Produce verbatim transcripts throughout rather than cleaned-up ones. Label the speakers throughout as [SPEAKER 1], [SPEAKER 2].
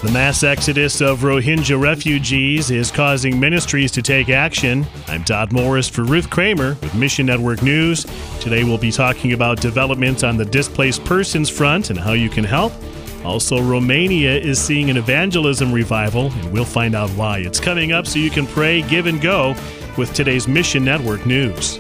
[SPEAKER 1] The mass exodus of Rohingya refugees is causing ministries to take action. I'm Todd Morris for Ruth Kramer with Mission Network News. Today we'll be talking about developments on the displaced persons front and how you can help. Also, Romania is seeing an evangelism revival, and we'll find out why. It's coming up, so you can pray, give, and go with today's Mission Network News.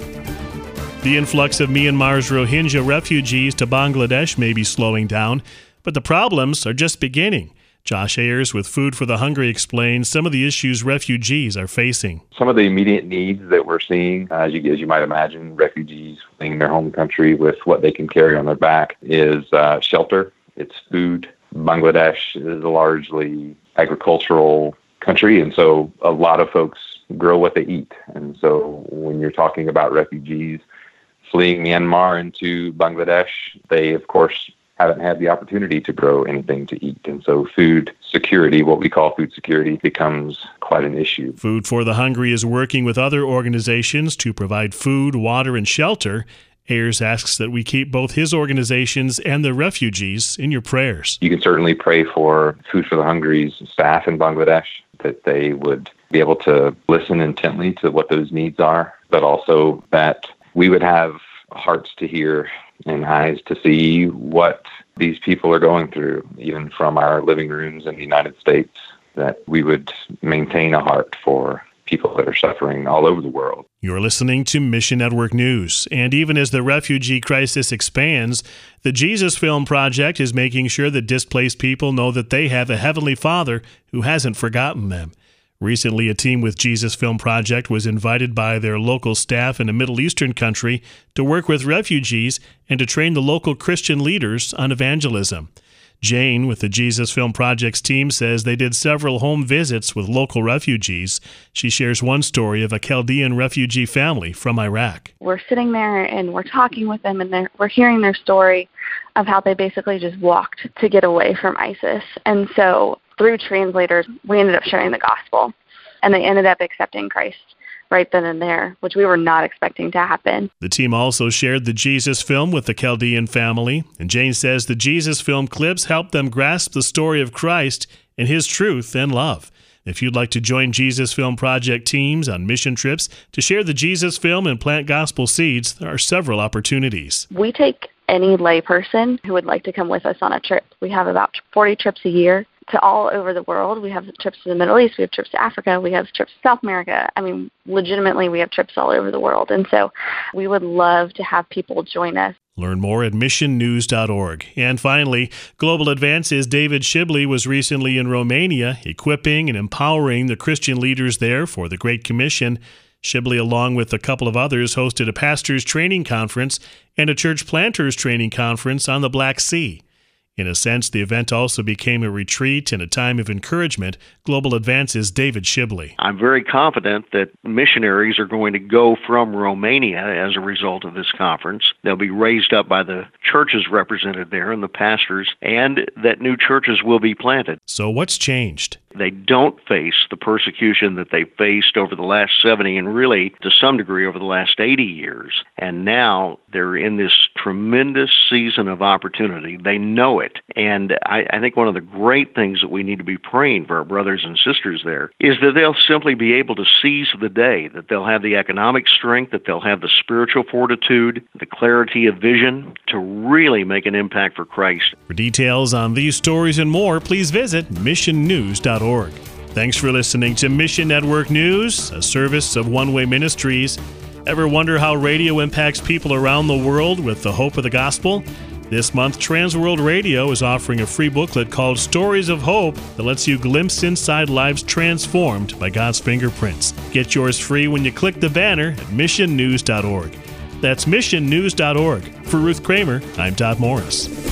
[SPEAKER 1] The influx of Myanmar's Rohingya refugees to Bangladesh may be slowing down, but the problems are just beginning. Josh Ayers with Food for the Hungry explains some of the issues refugees are facing.
[SPEAKER 2] Some of the immediate needs that we're seeing, uh, as, you, as you might imagine, refugees fleeing their home country with what they can carry on their back, is uh, shelter, it's food. Bangladesh is a largely agricultural country, and so a lot of folks grow what they eat. And so when you're talking about refugees fleeing Myanmar into Bangladesh, they, of course, haven't had the opportunity to grow anything to eat. And so food security, what we call food security, becomes quite an issue.
[SPEAKER 1] Food for the Hungry is working with other organizations to provide food, water, and shelter. Ayers asks that we keep both his organizations and the refugees in your prayers.
[SPEAKER 2] You can certainly pray for Food for the Hungry's staff in Bangladesh, that they would be able to listen intently to what those needs are, but also that we would have hearts to hear and eyes to see what these people are going through, even from our living rooms in the United States, that we would maintain a heart for people that are suffering all over the world.
[SPEAKER 1] You're listening to Mission Network News. And even as the refugee crisis expands, the Jesus Film Project is making sure that displaced people know that they have a Heavenly Father who hasn't forgotten them. Recently, a team with Jesus Film Project was invited by their local staff in a Middle Eastern country to work with refugees and to train the local Christian leaders on evangelism. Jane, with the Jesus Film Project's team, says they did several home visits with local refugees. She shares one story of a Chaldean refugee family from Iraq.
[SPEAKER 3] We're sitting there and we're talking with them, and we're hearing their story of how they basically just walked to get away from ISIS. And so through translators, we ended up sharing the gospel, and they ended up accepting Christ right then and there, which we were not expecting to happen.
[SPEAKER 1] The team also shared the Jesus Film with the Chaldean family, and Jane says the Jesus Film clips helped them grasp the story of Christ and his truth and love. If you'd like to join Jesus Film Project teams on mission trips to share the Jesus Film and plant gospel seeds, there are several opportunities.
[SPEAKER 3] We take any layperson who would like to come with us on a trip. We have about forty trips a year to all over the world. We have trips to the Middle East, we have trips to Africa, we have trips to South America. I mean, legitimately, we have trips all over the world. And so we would love to have people join us.
[SPEAKER 1] Learn more at mission news dot org. And finally, Global Advance's David Shibley was recently in Romania, equipping and empowering the Christian leaders there for the Great Commission. Shibley, along with a couple of others, hosted a pastor's training conference and a church planters training conference on the Black Sea. In a sense, the event also became a retreat and a time of encouragement. Global Advance's David Shibley.
[SPEAKER 4] I'm very confident that missionaries are going to go from Romania as a result of this conference. They'll be raised up by the churches represented there and the pastors, and that new churches will be planted.
[SPEAKER 1] So what's changed?
[SPEAKER 4] They don't face the persecution that they faced over the last seventy and really, to some degree, over the last eighty years. And now they're in this tremendous season of opportunity. They know it. And I, I think one of the great things that we need to be praying for our brothers and sisters there is that they'll simply be able to seize the day, that they'll have the economic strength, that they'll have the spiritual fortitude, the clarity of vision to really make an impact for Christ.
[SPEAKER 1] For details on these stories and more, please visit mission news dot org. Thanks for listening to Mission Network News, a service of One Way Ministries. Ever wonder how radio impacts people around the world with the hope of the gospel? This month, Transworld Radio is offering a free booklet called Stories of Hope that lets you glimpse inside lives transformed by God's fingerprints. Get yours free when you click the banner at mission news dot org. That's mission news dot org. For Ruth Kramer, I'm Todd Morris.